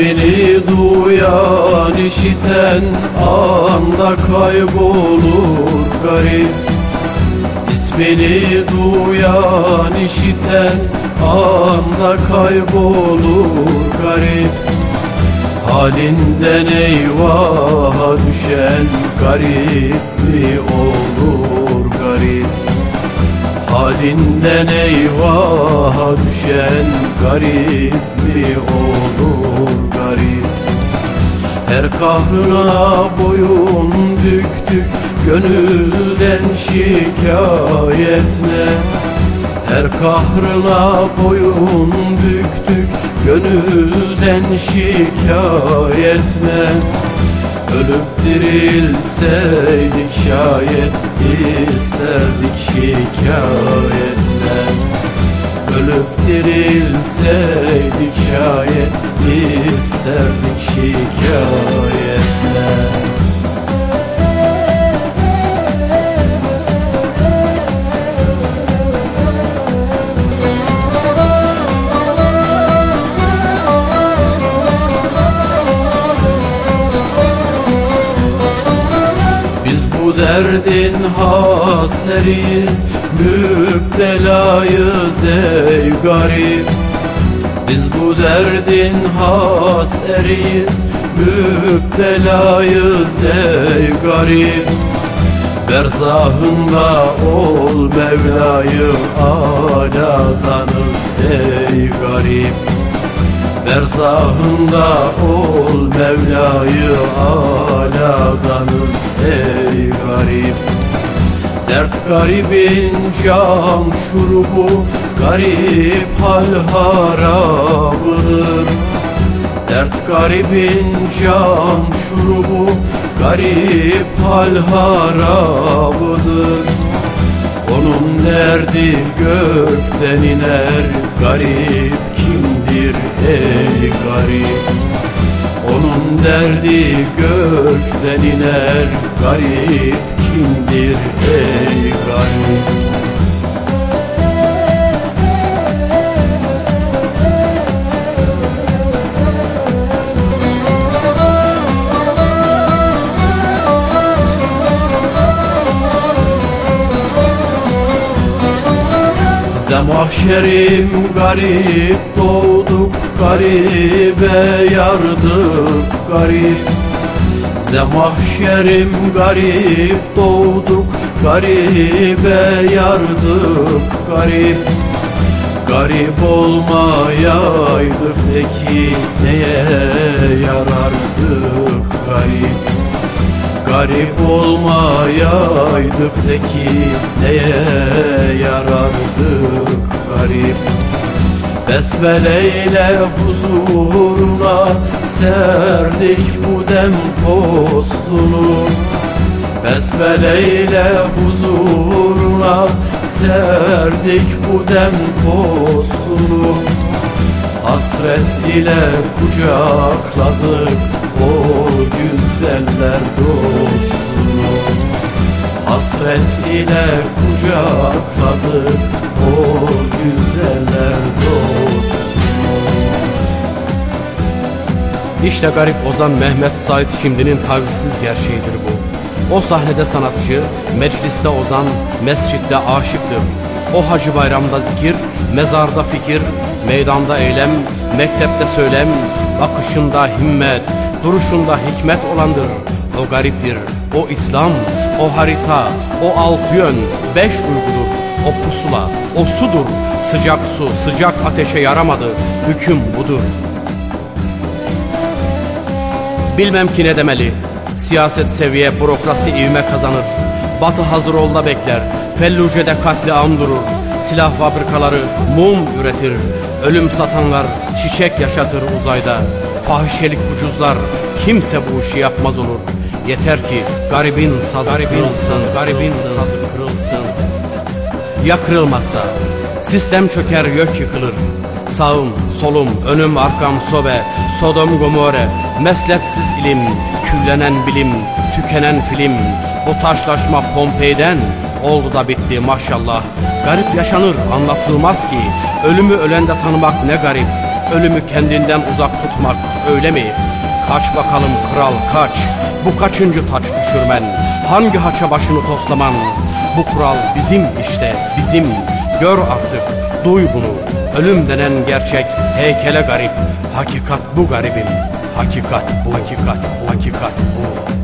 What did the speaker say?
İsmini duyan işiten anda kaybolur garip. İsmini duyan işiten anda kaybolur garip. Halinden eyvaha düşen garip mi olur garip. Halinden eyvaha düşen garip mi olur garip. Her kahrına boyun büktük, gönülden şikayet ne? Her kahrına boyun büktük, gönülden şikayet ne? Ölüp dirilseydik şayet isterdik şikayet ne? Ölüp dirilseydik şayet isterdik şikayet ne? Bu derdin haseriyiz, müptelayız ey garip. Biz bu derdin haseriyiz, müptelayız ey garip. Berzahında ol Mevla-yı Alâ'danız ey garip. Berzahında ol Mevla-yı Alâ'danız ey garip. Dert garibin cam şurubu, garip hal harabıdır. Dert garibin cam şurubu, garip hal harabıdır. Onun derdi gökten iner, garip kimdir ey garip. Onun derdi gökten iner, garip kimdir ey garip. Mahşerim garip doğduk, garibe yardık garip. Zemahşerim garip doğduk, garibe yardık garip. Garip olmayaydık peki neye yarardık garip. Garip olmayaydık peki neye yarardık garip. Besmeleyle huzuruna serdik bu dem postunu. Besmeleyle huzuruna serdik bu dem postunu. Hasret ile kucakladık o güzeller dostunu. Hasret ile kucakladık o güzeller dostunu. İşte garip ozan Mehmet Said Şimdi'nin tavizsiz gerçeğidir bu. O sahnede sanatçı, mecliste ozan, mescitte aşıktır. O Hacı Bayram'da zikir, mezarda fikir, meydanda eylem, mektepte söylem, bakışında himmet, duruşunda hikmet olandır. O gariptir, o İslam, o harita, o altı yön, 5 duygudur. O pusula, o sudur. Sıcak su, sıcak ateşe yaramadı. Hüküm budur. Bilmem ki ne demeli. Siyaset seviye, bürokrasi ivme kazanır. Batı hazır ol da bekler. Felluce'de katliam durur. Silah fabrikaları mum üretir. Ölüm satanlar çiçek yaşatır uzayda. Fahişelik ucuzlar, kimse bu işi yapmaz olur. Yeter ki garibin sazı kırılsın, garibin sazı kırılsın. Ya kırılmazsa? Sistem çöker, gök yıkılır. Sağım, solum, önüm, arkam sobe, Sodom, Gomorre, mesletsiz ilim, küllenen bilim, tükenen film. Bu taşlaşma Pompei'den oldu da bitti maşallah. Garip yaşanır, anlatılmaz ki. Ölümü ölende tanımak ne garip. ölümü kendinden uzak tutmak, öyle mi? Kaç bakalım kral kaç, bu kaçıncı taç düşürmen, hangi haça başını toslaman? Bu kural bizim işte, bizim. Gör artık, duy bunu. Ölüm denen gerçek heykele garip. Hakikat bu garibim. Hakikat bu, hakikat bu, hakikat bu.